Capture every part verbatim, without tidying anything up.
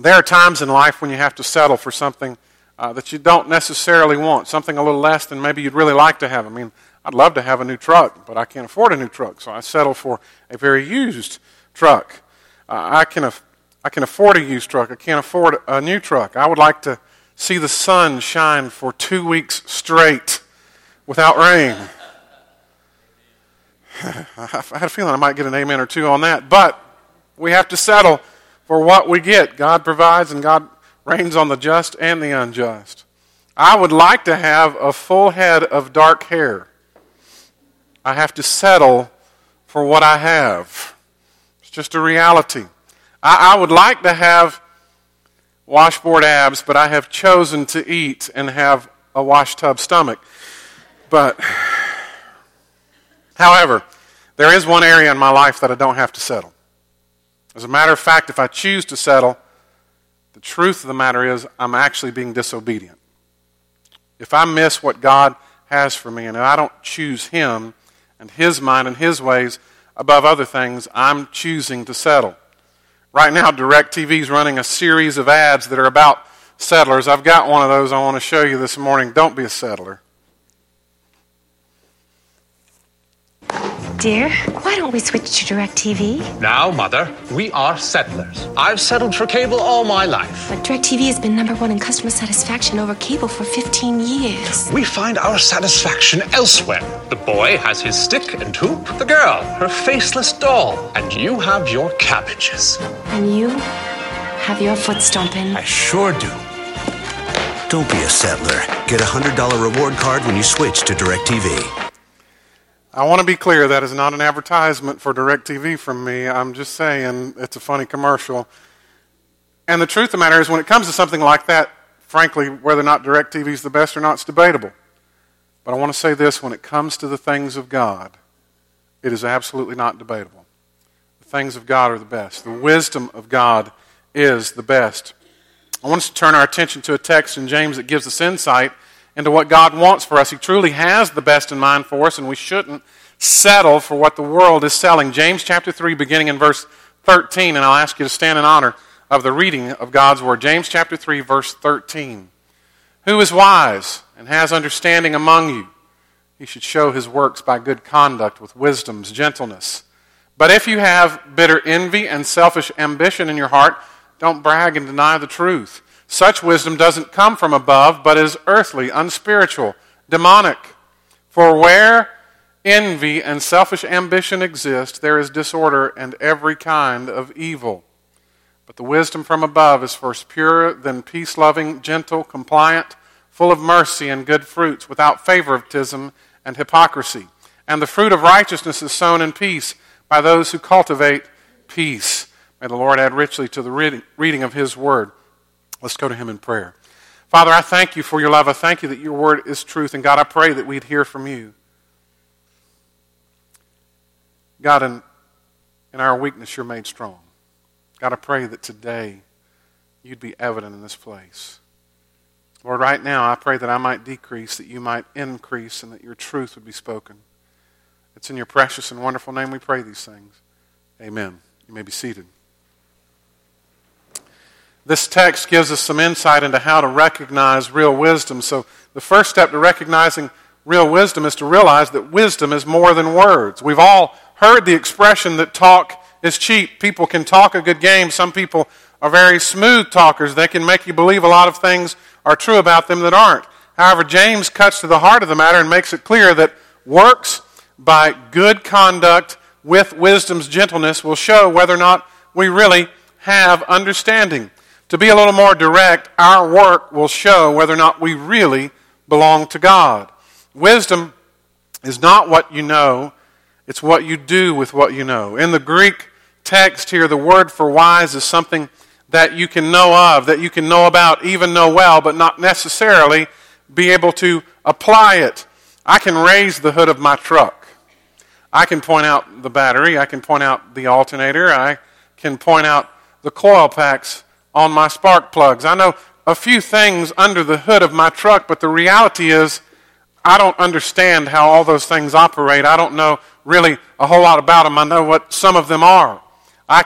There are times in life when you have to settle for something uh, that you don't necessarily want, something a little less than maybe you'd really like to have. I mean, I'd love to have a new truck, but I can't afford a new truck, so I settle for a very used truck. Uh, I can af- I can afford a used truck. I can't afford a new truck. I would like to see the sun shine for two weeks straight without rain. I had a feeling I might get an amen or two on that, but we have to settle for what we get. God provides and God rains on the just and the unjust. I would like to have a full head of dark hair. I have to settle for what I have. It's just a reality. I, I would like to have washboard abs, but I have chosen to eat and have a washtub stomach. But, however, there is one area in my life that I don't have to settle. As a matter of fact, if I choose to settle, the truth of the matter is I'm actually being disobedient. If I miss what God has for me and I don't choose Him and His mind and His ways above other things, I'm choosing to settle. Right now, DirecTV is running a series of ads that are about settlers. I've got one of those I want to show you this morning. Don't be a settler. Dear, why don't we switch to DirecTV? Now, Mother, we are settlers. I've settled for cable all my life. But DirecTV has been number one in customer satisfaction over cable for fifteen years. We find our satisfaction elsewhere. The boy has his stick and hoop, the girl her faceless doll, and you have your cabbages. And you have your foot stomping. I sure do. Don't be a settler. Get a one hundred dollars reward card when you switch to DirecTV. I want to be clear, that is not an advertisement for DirecTV from me. I'm just saying it's a funny commercial. And the truth of the matter is, when it comes to something like that, frankly, whether or not DirecTV is the best or not is debatable. But I want to say this, when it comes to the things of God, it is absolutely not debatable. The things of God are the best. The wisdom of God is the best. I want us to turn our attention to a text in James that gives us insight into what God wants for us. He truly has the best in mind for us, and we shouldn't settle for what the world is selling. James chapter three, beginning in verse thirteen, and I'll ask you to stand in honor of the reading of God's word. James chapter three, verse thirteen. Who is wise and has understanding among you? He should show his works by good conduct with wisdom's gentleness. But if you have bitter envy and selfish ambition in your heart, don't brag and deny the truth. Such wisdom doesn't come from above, but is earthly, unspiritual, demonic. For where envy and selfish ambition exist, there is disorder and every kind of evil. But the wisdom from above is first pure, then peace-loving, gentle, compliant, full of mercy and good fruits, without favoritism and hypocrisy. And the fruit of righteousness is sown in peace by those who cultivate peace. May the Lord add richly to the reading, reading of His word. Let's go to Him in prayer. Father, I thank You for Your love. I thank You that Your word is truth. And God, I pray that we'd hear from You. God, in, in our weakness, You're made strong. God, I pray that today You'd be evident in this place. Lord, right now, I pray that I might decrease, that You might increase, and that Your truth would be spoken. It's in Your precious and wonderful name we pray these things. Amen. You may be seated. This text gives us some insight into how to recognize real wisdom. So the first step to recognizing real wisdom is to realize that wisdom is more than words. We've all heard the expression that talk is cheap. People can talk a good game. Some people are very smooth talkers. They can make you believe a lot of things are true about them that aren't. However, James cuts to the heart of the matter and makes it clear that works by good conduct with wisdom's gentleness will show whether or not we really have understanding. To be a little more direct, our work will show whether or not we really belong to God. Wisdom is not what you know, it's what you do with what you know. In the Greek text here, the word for wise is something that you can know of, that you can know about, even know well, but not necessarily be able to apply it. I can raise the hood of my truck. I can point out the battery. I can point out the alternator. I can point out the coil packs on my spark plugs. I know a few things under the hood of my truck, but the reality is I don't understand how all those things operate. I don't know really a whole lot about them. I know what some of them are. I can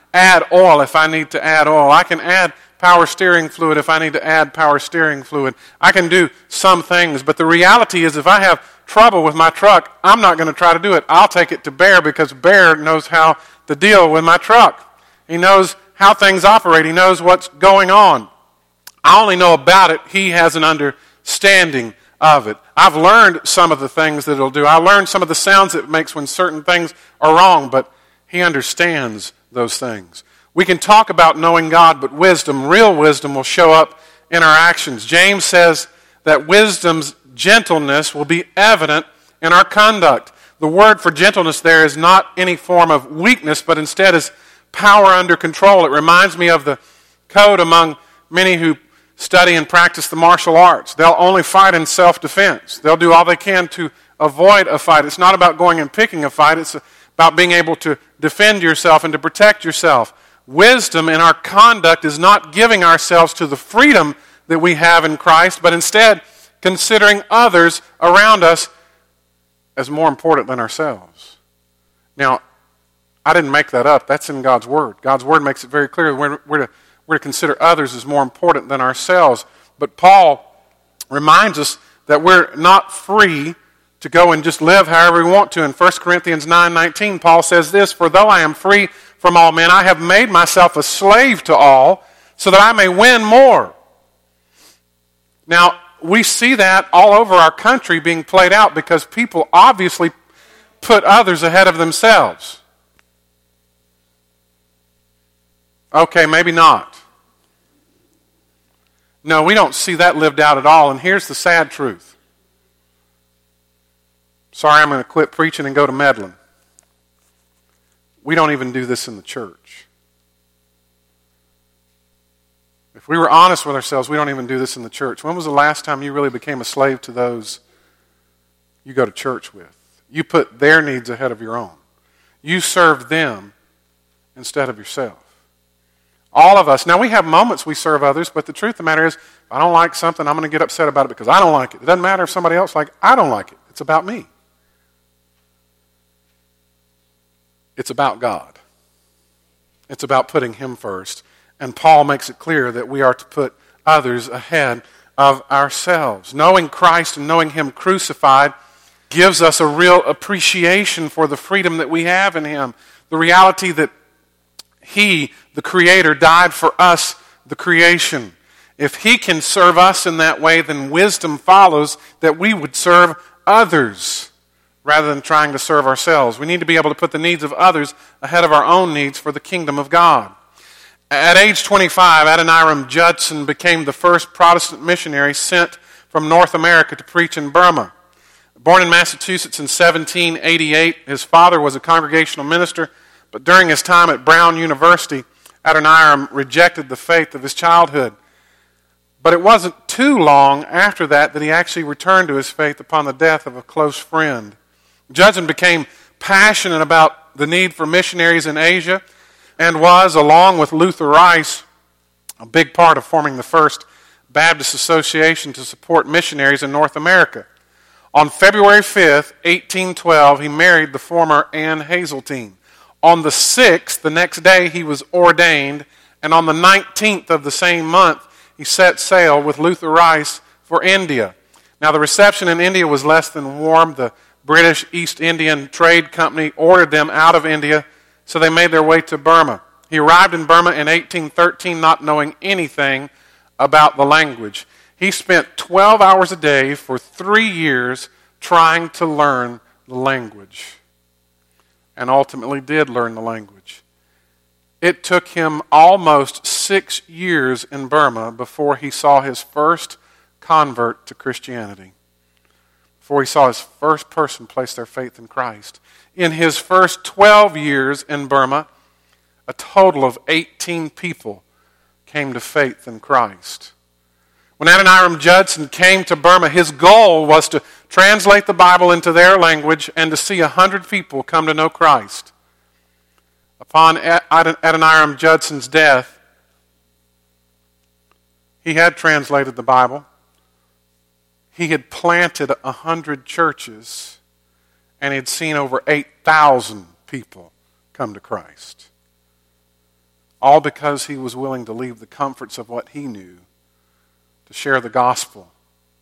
add oil if I need to add oil. I can add power steering fluid if I need to add power steering fluid. I can do some things, but the reality is if I have trouble with my truck, I'm not going to try to do it. I'll take it to Bear because Bear knows how to deal with my truck. He knows how things operate. He knows what's going on. I only know about it. He has an understanding of it. I've learned some of the things that it'll do. I learned some of the sounds it makes when certain things are wrong, but he understands those things. We can talk about knowing God, but wisdom, real wisdom, will show up in our actions. James says that wisdom's gentleness will be evident in our conduct. The word for gentleness there is not any form of weakness, but instead is power under control. It reminds me of the code among many who study and practice the martial arts. They'll only fight in self-defense. They'll do all they can to avoid a fight. It's not about going and picking a fight. It's about being able to defend yourself and to protect yourself. Wisdom in our conduct is not giving ourselves to the freedom that we have in Christ, but instead considering others around us as more important than ourselves. Now, I didn't make that up. That's in God's Word. God's Word makes it very clear we're, we're, to, we're to consider others as more important than ourselves. But Paul reminds us that we're not free to go and just live however we want to. In First Corinthians nine nineteen, Paul says this, "For though I am free from all men, I have made myself a slave to all, so that I may win more." Now, we see that all over our country being played out because people obviously put others ahead of themselves. Okay, maybe not. No, we don't see that lived out at all, and here's the sad truth. Sorry, I'm going to quit preaching and go to meddling. We don't even do this in the church. If we were honest with ourselves, we don't even do this in the church. When was the last time you really became a slave to those you go to church with? You put their needs ahead of your own. You served them instead of yourself. All of us. Now, we have moments we serve others, but the truth of the matter is, if I don't like something, I'm going to get upset about it because I don't like it. It doesn't matter if somebody else likes it. I don't like it. It's about me. It's about God. It's about putting Him first. And Paul makes it clear that we are to put others ahead of ourselves. Knowing Christ and knowing Him crucified gives us a real appreciation for the freedom that we have in Him. The reality that He, the Creator, died for us, the creation. If He can serve us in that way, then wisdom follows that we would serve others rather than trying to serve ourselves. We need to be able to put the needs of others ahead of our own needs for the kingdom of God. At age twenty-five, Adoniram Judson became the first Protestant missionary sent from North America to preach in Burma. Born in Massachusetts in seventeen eighty-eight, his father was a congregational minister, but during his time at Brown University, Adoniram rejected the faith of his childhood. But it wasn't too long after that that he actually returned to his faith upon the death of a close friend. Judson became passionate about the need for missionaries in Asia and was, along with Luther Rice, a big part of forming the first Baptist association to support missionaries in North America. On February fifth, eighteen twelve, he married the former Anne Hazeltine. On the sixth, the next day, he was ordained, and on the nineteenth of the same month, he set sail with Luther Rice for India. Now, the reception in India was less than warm. The British East Indian Trade Company ordered them out of India, so they made their way to Burma. He arrived in Burma in eighteen thirteen not knowing anything about the language. He spent twelve hours a day for three years trying to learn the language, and ultimately did learn the language. It took him almost six years in Burma before he saw his first convert to Christianity, before he saw his first person place their faith in Christ. In his first twelve years in Burma, a total of eighteen people came to faith in Christ. When Adoniram Judson came to Burma, his goal was to translate the Bible into their language and to see a hundred people come to know Christ. Upon Adoniram Judson's death, he had translated the Bible. He had planted a hundred churches, and he had seen over eight thousand people come to Christ. all because he was willing to leave the comforts of what he knew to share the gospel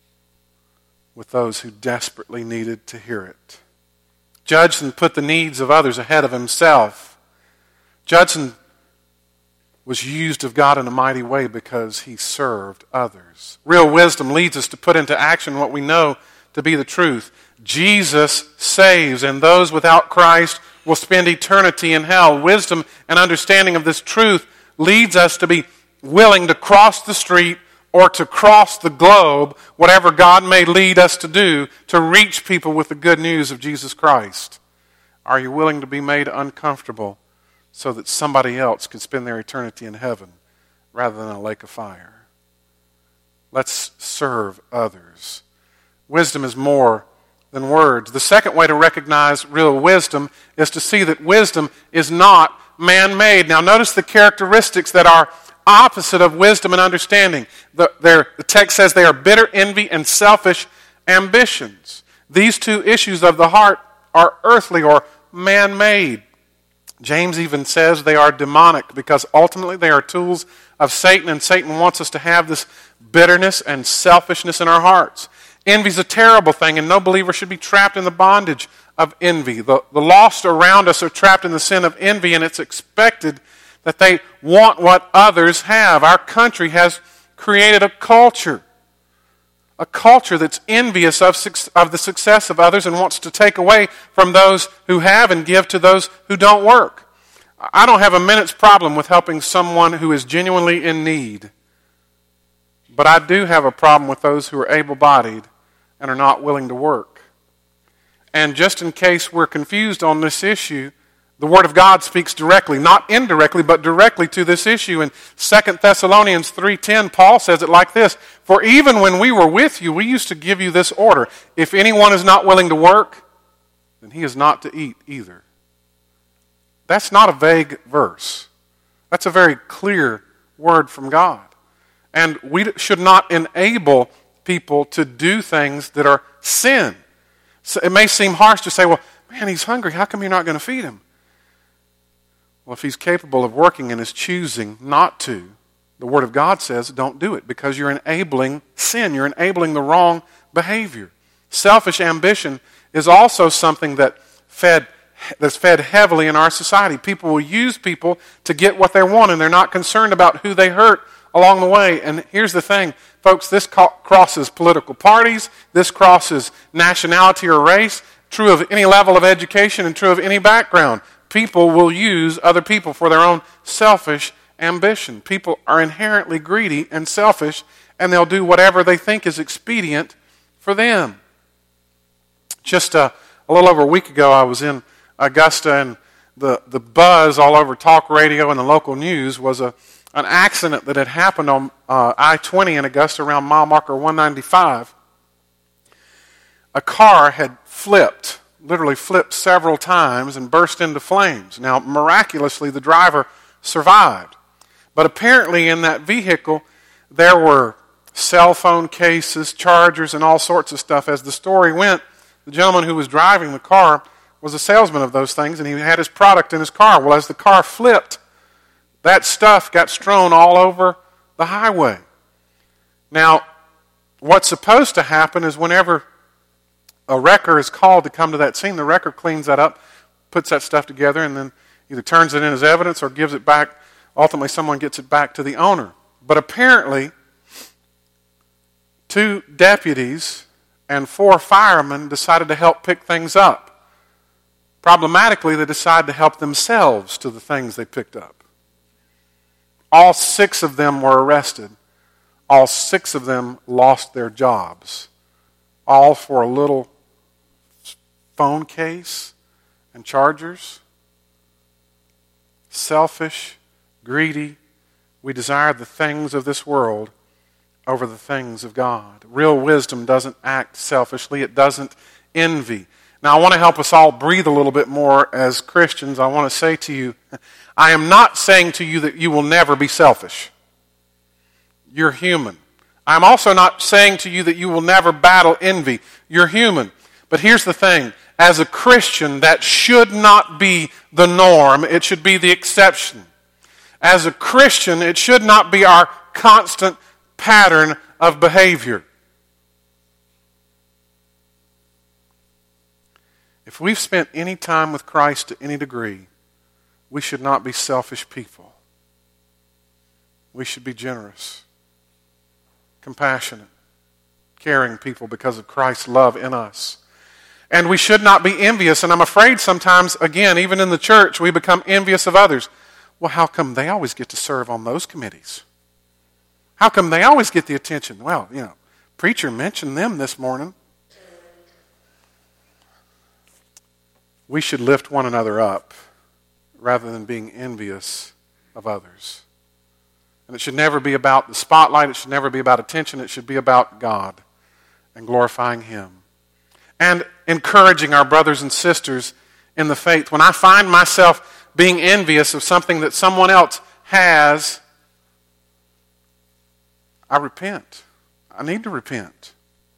with those who desperately needed to hear it. Judson put the needs of others ahead of himself. Judson was used of God in a mighty way because he served others. Real wisdom leads us to put into action what we know to be the truth. Jesus saves, and those without Christ will spend eternity in hell. Wisdom and understanding of this truth leads us to be willing to cross the street or to cross the globe, whatever God may lead us to do, to reach people with the good news of Jesus Christ. Are you willing to be made uncomfortable so that somebody else can spend their eternity in heaven rather than a lake of fire? Let's serve others. Wisdom is more than words. The second way to recognize real wisdom is to see that wisdom is not man-made. Now notice the characteristics that are opposite of wisdom and understanding. The, the text says they are bitter envy and selfish ambitions. These two issues of the heart are earthly or man-made. James even says they are demonic because ultimately they are tools of Satan, and Satan wants us to have this bitterness and selfishness in our hearts. Envy is a terrible thing, and no believer should be trapped in the bondage of envy. The, the lost around us are trapped in the sin of envy, and it's expected that they want what others have. Our country has created a culture, a culture that's envious of, of the success of others and wants to take away from those who have and give to those who don't work. I don't have a minute's problem with helping someone who is genuinely in need, but I do have a problem with those who are able-bodied and are not willing to work. And just in case we're confused on this issue, the Word of God speaks directly, not indirectly, but directly to this issue. In Second Thessalonians three ten, Paul says it like this: "For even when we were with you, we used to give you this order: if anyone is not willing to work, then he is not to eat either." That's not a vague verse. That's a very clear word from God. And we should not enable people to do things that are sin. So it may seem harsh to say, well, man, he's hungry. How come you're not going to feed him? Well, if he's capable of working and is choosing not to, the Word of God says don't do it because you're enabling sin. You're enabling the wrong behavior. Selfish ambition is also something that fed, that's fed heavily in our society. People will use people to get what they want, and they're not concerned about who they hurt along the way. And here's the thing, folks, this crosses political parties, this crosses nationality or race, true of any level of education and true of any background. People will use other people for their own selfish ambition. People are inherently greedy and selfish, and they'll do whatever they think is expedient for them. Just a, a little over a week ago, I was in Augusta, and the, the buzz all over talk radio and the local news was a an accident that had happened on uh, I twenty in Augusta around mile marker one ninety-five. A car had flipped, literally flipped several times and burst into flames. Now, miraculously, the driver survived. But apparently in that vehicle, there were cell phone cases, chargers, and all sorts of stuff. As the story went, the gentleman who was driving the car was a salesman of those things, and he had his product in his car. Well, as the car flipped, that stuff got strewn all over the highway. Now, what's supposed to happen is whenever a wrecker is called to come to that scene, the wrecker cleans that up, puts that stuff together, and then either turns it in as evidence or gives it back. Ultimately, someone gets it back to the owner. But apparently, two deputies and four firemen decided to help pick things up. Problematically, they decided to help themselves to the things they picked up. All six of them were arrested. All six of them lost their jobs. All for a little phone case and chargers. Selfish, greedy. We desire the things of this world over the things of God. Real wisdom doesn't act selfishly. It doesn't envy. Now, I want to help us all breathe a little bit more as Christians. I want to say to you, I am not saying to you that you will never be selfish. You're human. I'm also not saying to you that you will never battle envy. You're human. But here's the thing. As a Christian, that should not be the norm. It should be the exception. As a Christian, it should not be our constant pattern of behavior. If we've spent any time with Christ to any degree, we should not be selfish people. We should be generous, compassionate, caring people because of Christ's love in us. And we should not be envious. And I'm afraid sometimes, again, even in the church, we become envious of others. Well, how come they always get to serve on those committees? How come they always get the attention? Well, you know, preacher mentioned them this morning. We should lift one another up rather than being envious of others. And it should never be about the spotlight. It should never be about attention. It should be about God and glorifying Him. And encouraging our brothers and sisters in the faith. When I find myself being envious of something that someone else has, I repent. I need to repent.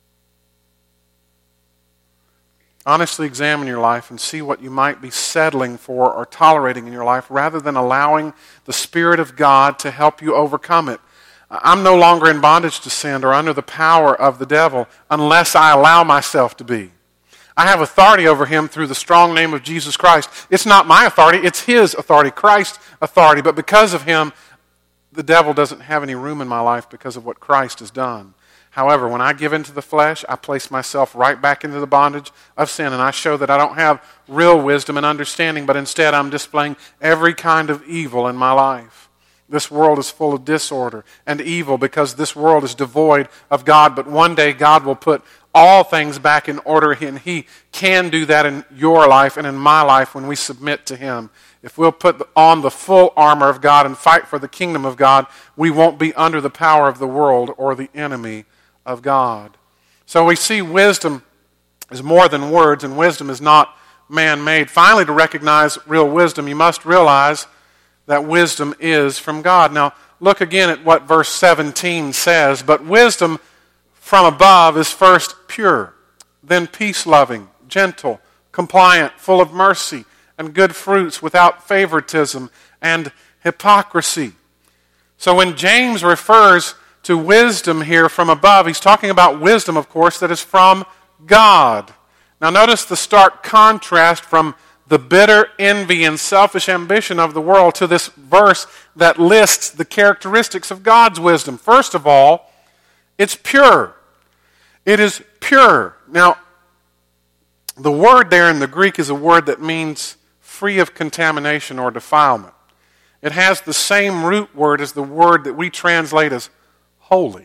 Honestly examine your life and see what you might be settling for or tolerating in your life rather than allowing the Spirit of God to help you overcome it. I'm no longer in bondage to sin or under the power of the devil unless I allow myself to be. I have authority over him through the strong name of Jesus Christ. It's not my authority, it's His authority, Christ's authority. But because of Him, the devil doesn't have any room in my life because of what Christ has done. However, when I give into the flesh, I place myself right back into the bondage of sin, and I show that I don't have real wisdom and understanding, but instead I'm displaying every kind of evil in my life. This world is full of disorder and evil because this world is devoid of God, but one day God will put all things back in order, and He can do that in your life and in my life when we submit to Him. If we'll put on the full armor of God and fight for the kingdom of God, we won't be under the power of the world or the enemy of God. So we see wisdom is more than words, and wisdom is not man-made. Finally, to recognize real wisdom, you must realize that wisdom is from God. Now, look again at what verse seventeen says. But wisdom from above is first pure, then peace-loving, gentle, compliant, full of mercy and good fruits, without favoritism and hypocrisy. So when James refers to wisdom here from above, he's talking about wisdom, of course, that is from God. Now notice the stark contrast from the bitter envy and selfish ambition of the world to this verse that lists the characteristics of God's wisdom. First of all, it's pure. It is pure. Now, the word there in the Greek is a word that means free of contamination or defilement. It has the same root word as the word that we translate as holy.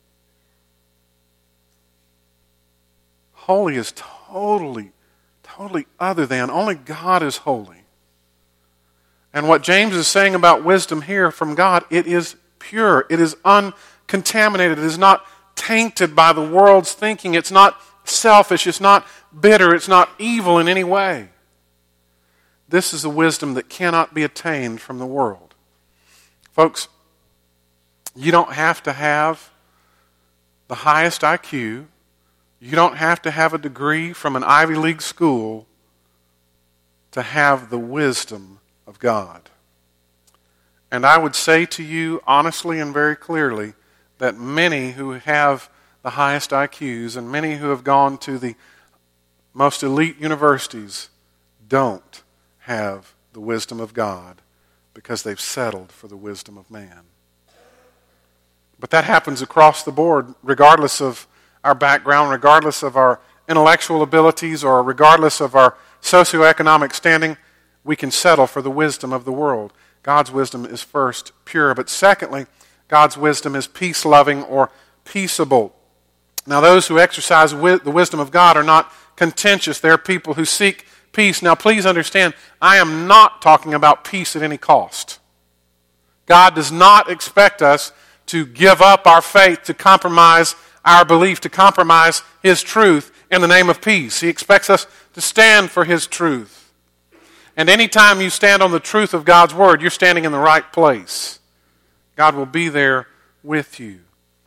Holy is totally, totally other than. Only God is holy. And what James is saying about wisdom here from God, it is pure. It is uncontaminated. It is not tainted by the world's thinking. It's not selfish. It's not bitter. It's not evil in any way. This is a wisdom that cannot be attained from the world. Folks, you don't have to have the highest I Q. You don't have to have a degree from an Ivy League school to have the wisdom of God. And I would say to you honestly and very clearly that many who have the highest I Qs and many who have gone to the most elite universities don't have the wisdom of God because they've settled for the wisdom of man. But that happens across the board, regardless of our background, regardless of our intellectual abilities, or regardless of our socioeconomic standing. We can settle for the wisdom of the world. God's wisdom is first pure, but secondly, God's wisdom is peace-loving or peaceable. Now, those who exercise wi- the wisdom of God are not contentious. They're people who seek peace. Now, please understand, I am not talking about peace at any cost. God does not expect us to give up our faith, to compromise our belief, to compromise His truth in the name of peace. He expects us to stand for His truth. And anytime you stand on the truth of God's Word, you're standing in the right place. God will be there with you.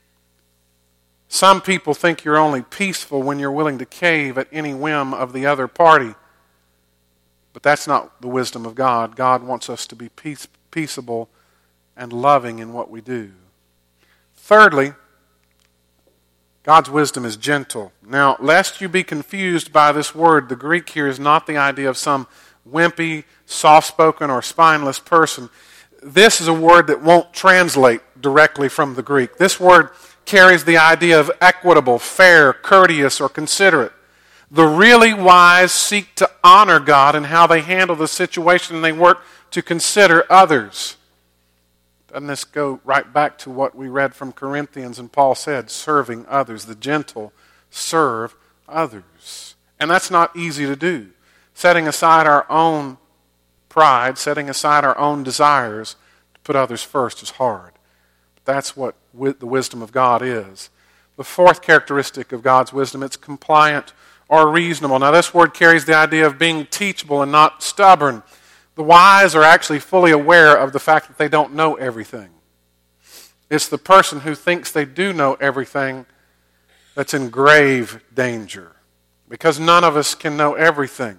Some people think you're only peaceful when you're willing to cave at any whim of the other party. But that's not the wisdom of God. God wants us to be peace, peaceable and loving in what we do. Thirdly, God's wisdom is gentle. Now, lest you be confused by this word, the Greek here is not the idea of some wimpy, soft-spoken, or spineless person. This is a word that won't translate directly from the Greek. This word carries the idea of equitable, fair, courteous, or considerate. The really wise seek to honor God in how they handle the situation, and they work to consider others. Doesn't this go right back to what we read from Corinthians and Paul said, serving others? The gentle serve others. And that's not easy to do. Setting aside our own pride, setting aside our own desires to put others first is hard. But that's what the wisdom of God is. The fourth characteristic of God's wisdom, it's compliant or reasonable. Now this word carries the idea of being teachable and not stubborn. The wise are actually fully aware of the fact that they don't know everything. It's the person who thinks they do know everything that's in grave danger, because none of us can know everything.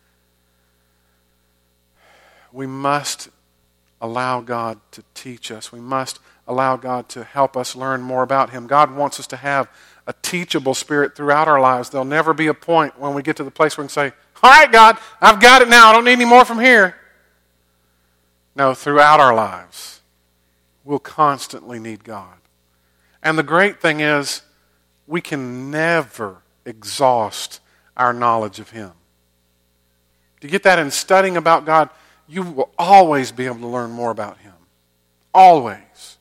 We must allow God to teach us. We must allow God to help us learn more about Him. God wants us to have a teachable spirit throughout our lives. There'll never be a point when we get to the place where we can say, all right, God, I've got it now. I don't need any more from here. No, throughout our lives, we'll constantly need God. And the great thing is, we can never exhaust our knowledge of Him. To get that in studying about God, you will always be able to learn more about Him. Always.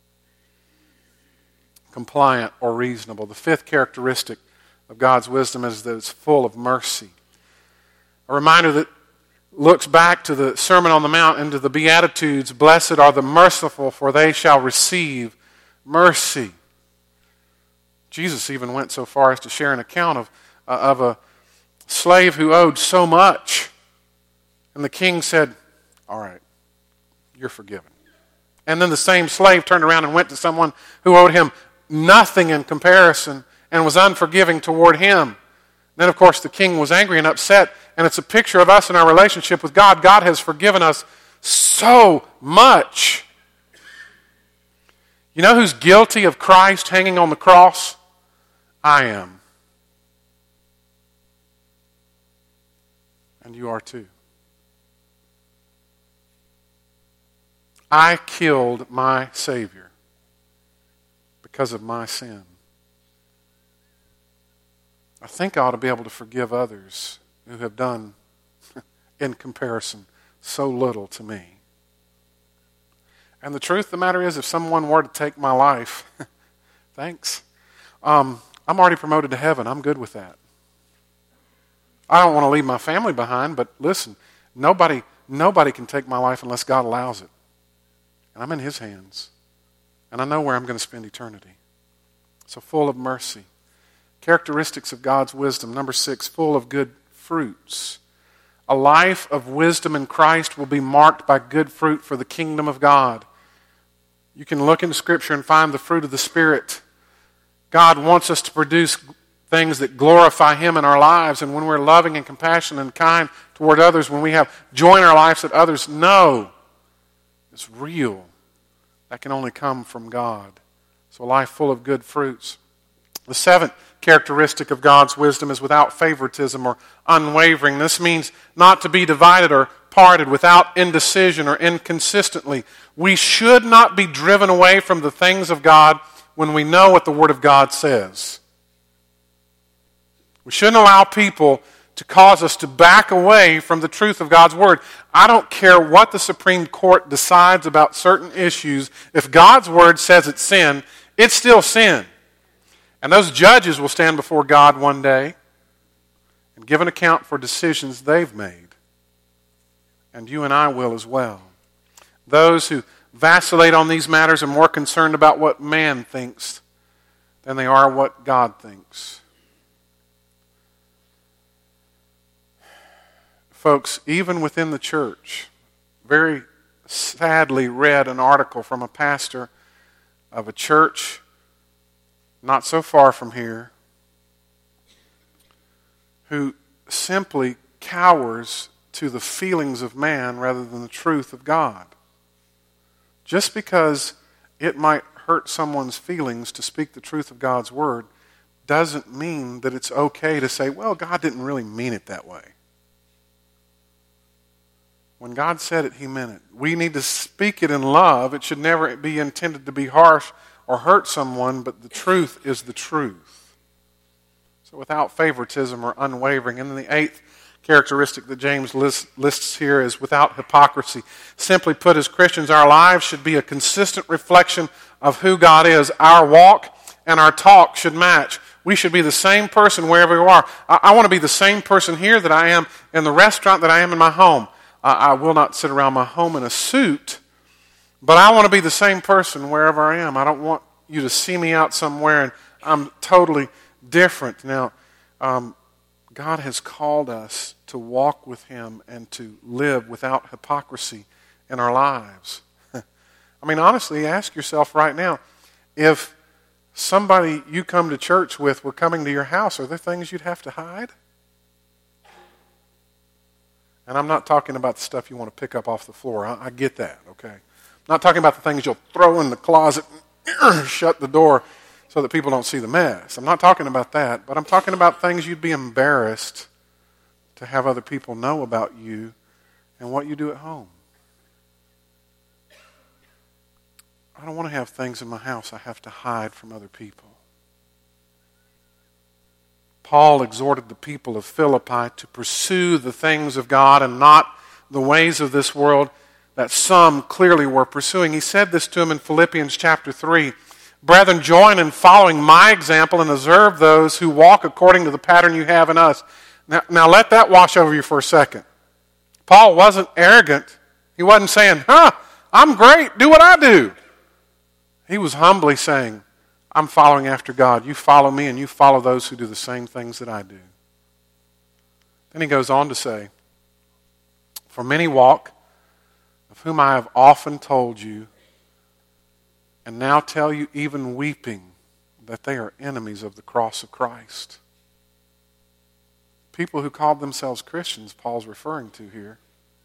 Compliant or reasonable. The fifth characteristic of God's wisdom is that it's full of mercy. A reminder that looks back to the Sermon on the Mount and to the Beatitudes. Blessed are the merciful, for they shall receive mercy. Jesus even went so far as to share an account of, uh, of a slave who owed so much. And the king said, all right, you're forgiven. And then the same slave turned around and went to someone who owed him nothing in comparison and was unforgiving toward him. Then, of course, the king was angry and upset, and it's a picture of us in our relationship with God. God has forgiven us so much. You know who's guilty of Christ hanging on the cross? I am. And you are too. I killed my Savior because of my sin. I think I ought to be able to forgive others who have done, in comparison, so little to me. And the truth of the matter is, if someone were to take my life, thanks, um, I'm already promoted to heaven. I'm good with that. I don't want to leave my family behind, but listen, nobody, nobody can take my life unless God allows it. And I'm in His hands. And I know where I'm going to spend eternity. So full of mercy. Characteristics of God's wisdom. Number six, full of good fruits. A life of wisdom in Christ will be marked by good fruit for the kingdom of God. You can look into Scripture and find the fruit of the Spirit. God wants us to produce things that glorify Him in our lives. And when we're loving and compassionate and kind toward others, when we have joy in our lives that others know is real, that can only come from God. So a life full of good fruits. The seventh characteristic of God's wisdom is without favoritism or unwavering. This means not to be divided or parted, without indecision or inconsistently. We should not be driven away from the things of God when we know what the Word of God says. We shouldn't allow people to cause us to back away from the truth of God's Word. I don't care what the Supreme Court decides about certain issues. If God's Word says it's sin, it's still sin. And those judges will stand before God one day and give an account for decisions they've made. And you and I will as well. Those who vacillate on these matters are more concerned about what man thinks than they are what God thinks. Folks, even within the church, very sadly read an article from a pastor of a church not so far from here, who simply cowers to the feelings of man rather than the truth of God. Just because it might hurt someone's feelings to speak the truth of God's word doesn't mean that it's okay to say, well, God didn't really mean it that way. When God said it, he meant it. We need to speak it in love. It should never be intended to be harsh or hurt someone, but the truth is the truth. So without favoritism or unwavering. And then the eighth characteristic that James lists, lists here is without hypocrisy. Simply put, as Christians, our lives should be a consistent reflection of who God is. Our walk and our talk should match. We should be the same person wherever we are. I, I want to be the same person here that I am in the restaurant that I am in my home. Uh, I will not sit around my home in a suit, but I want to be the same person wherever I am. I don't want you to see me out somewhere and I'm totally different. Now, um, God has called us to walk with him and to live without hypocrisy in our lives. I mean, honestly, ask yourself right now, if somebody you come to church with were coming to your house, are there things you'd have to hide? And I'm not talking about the stuff you want to pick up off the floor. I, I get that, okay? I'm not talking about the things you'll throw in the closet and shut the door so that people don't see the mess. I'm not talking about that, but I'm talking about things you'd be embarrassed to have other people know about you and what you do at home. I don't want to have things in my house I have to hide from other people. Paul exhorted the people of Philippi to pursue the things of God and not the ways of this world that some clearly were pursuing. He said this to them in Philippians chapter three. Brethren, join in following my example and observe those who walk according to the pattern you have in us. Now, now let that wash over you for a second. Paul wasn't arrogant. He wasn't saying, huh, I'm great, do what I do. He was humbly saying, I'm following after God. You follow me and you follow those who do the same things that I do. Then he goes on to say, for many walk, of whom I have often told you, and now tell you even weeping, that they are enemies of the cross of Christ. People who called themselves Christians, Paul's referring to here.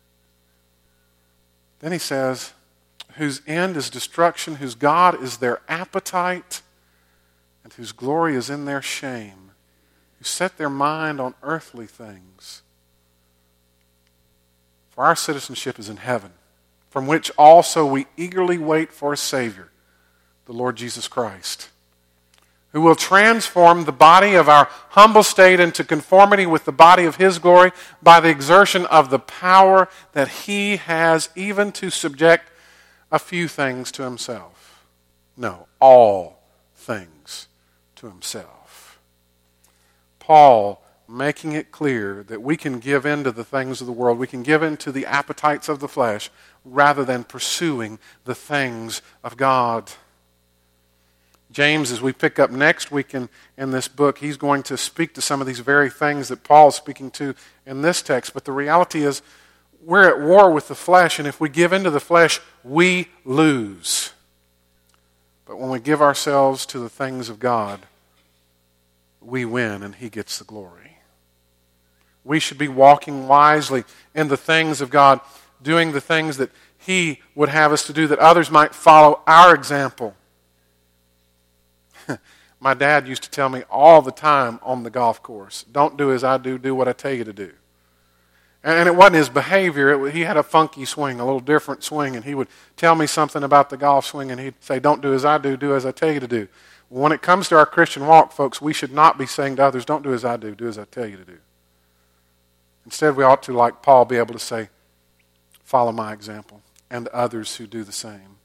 Then he says, whose end is destruction, whose God is their appetite, and whose glory is in their shame, who set their mind on earthly things. For our citizenship is in heaven, from which also we eagerly wait for a Savior, the Lord Jesus Christ, who will transform the body of our humble state into conformity with the body of his glory by the exertion of the power that he has even to subject a few things to himself. No, all things to himself. Paul making it clear that we can give in to the things of the world. We can give in to the appetites of the flesh rather than pursuing the things of God. James, as we pick up next week in, in this book, he's going to speak to some of these very things that Paul's speaking to in this text. But the reality is, we're at war with the flesh, and if we give in to the flesh, we lose. But when we give ourselves to the things of God, we win and he gets the glory. We should be walking wisely in the things of God, doing the things that he would have us to do, that others might follow our example. My dad used to tell me all the time on the golf course, don't do as I do, do what I tell you to do. And it wasn't his behavior. It, he had a funky swing, a little different swing, and he would tell me something about the golf swing, and he'd say, don't do as I do, do as I tell you to do. When it comes to our Christian walk, folks, we should not be saying to others, don't do as I do, do as I tell you to do. Instead, we ought to, like Paul, be able to say, follow my example, and others who do the same.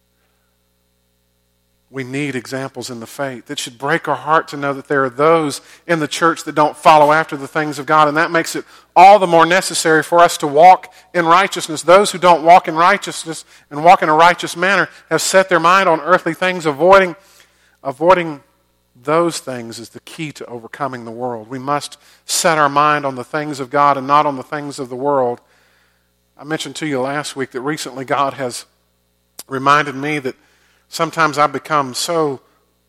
We need examples in the faith. It should break our heart to know that there are those in the church that don't follow after the things of God, and that makes it all the more necessary for us to walk in righteousness. Those who don't walk in righteousness and walk in a righteous manner have set their mind on earthly things. Avoiding, avoiding those things is the key to overcoming the world. We must set our mind on the things of God and not on the things of the world. I mentioned to you last week that recently God has reminded me that sometimes I become so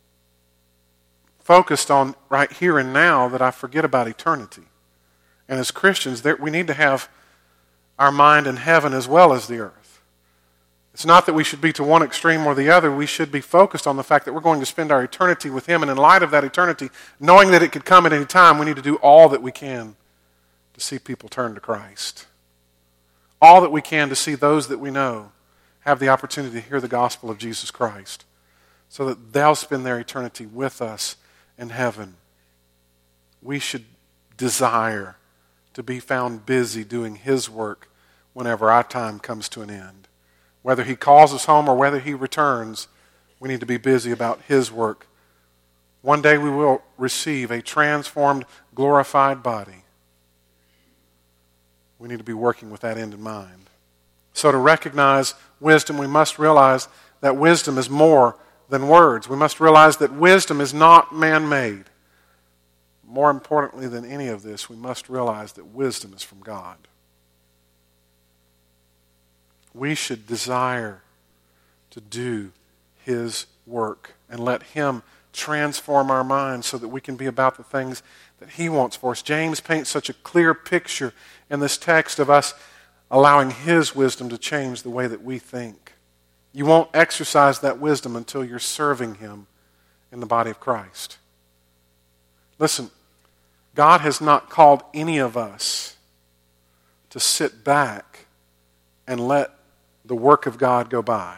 focused on right here and now that I forget about eternity. And as Christians, there, we need to have our mind in heaven as well as the earth. It's not that we should be to one extreme or the other. We should be focused on the fact that we're going to spend our eternity with him. And in light of that eternity, knowing that it could come at any time, we need to do all that we can to see people turn to Christ. All that we can to see those that we know have the opportunity to hear the gospel of Jesus Christ, so that they'll spend their eternity with us in heaven. We should desire to be found busy doing his work whenever our time comes to an end. Whether he calls us home or whether he returns, we need to be busy about his work. One day we will receive a transformed, glorified body. We need to be working with that end in mind. So to recognize wisdom, we must realize that wisdom is more than words. We must realize that wisdom is not man-made. More importantly than any of this, we must realize that wisdom is from God. We should desire to do his work and let him transform our minds so that we can be about the things that he wants for us. James paints such a clear picture in this text of us allowing his wisdom to change the way that we think. You won't exercise that wisdom until you're serving him in the body of Christ. Listen, God has not called any of us to sit back and let the work of God go by.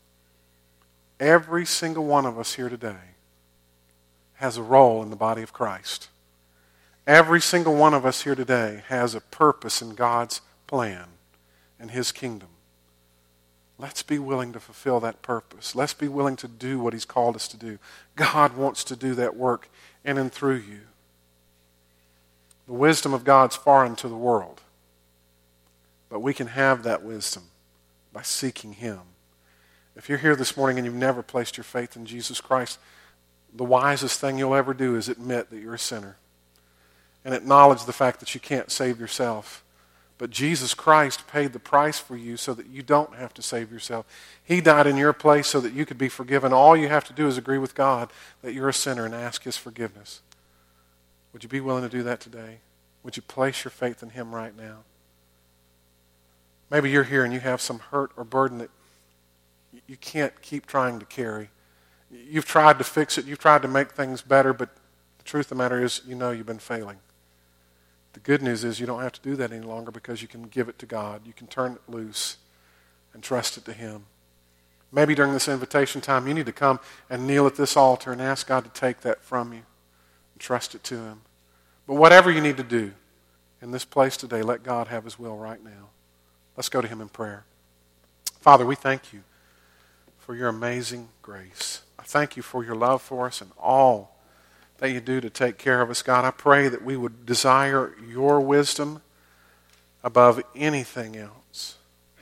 Every single one of us here today has a role in the body of Christ. Every single one of us here today has a purpose in God's plan and his kingdom. Let's be willing to fulfill that purpose. Let's be willing to do what he's called us to do. God wants to do that work in and through you. The wisdom of God's foreign to the world, but we can have that wisdom by seeking him. If you're here this morning and you've never placed your faith in Jesus Christ, the wisest thing you'll ever do is admit that you're a sinner and acknowledge the fact that you can't save yourself. But Jesus Christ paid the price for you so that you don't have to save yourself. He died in your place so that you could be forgiven. All you have to do is agree with God that you're a sinner and ask his forgiveness. Would you be willing to do that today? Would you place your faith in him right now? Maybe you're here and you have some hurt or burden that you can't keep trying to carry. You've tried to fix it. You've tried to make things better, but the truth of the matter is you know you've been failing. The good news is you don't have to do that any longer because you can give it to God. You can turn it loose and trust it to him. Maybe during this invitation time you need to come and kneel at this altar and ask God to take that from you and trust it to him. But whatever you need to do in this place today, let God have his will right now. Let's go to him in prayer. Father, we thank you for your amazing grace. I thank you for your love for us and all that you do to take care of us. God, I pray that we would desire your wisdom above anything else.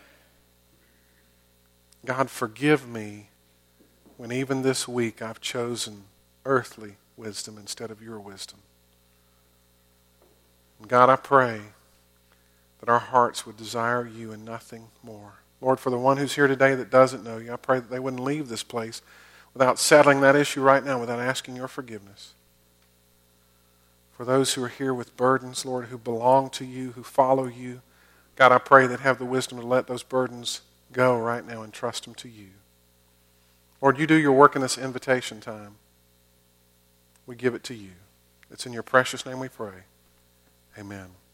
God, forgive me when even this week I've chosen earthly wisdom instead of your wisdom. And God, I pray that our hearts would desire you and nothing more. Lord, for the one who's here today that doesn't know you, I pray that they wouldn't leave this place without settling that issue right now, without asking your forgiveness. For those who are here with burdens, Lord, who belong to you, who follow you, God, I pray that have the wisdom to let those burdens go right now and trust them to you. Lord, you do your work in this invitation time. We give it to you. It's in your precious name we pray. Amen.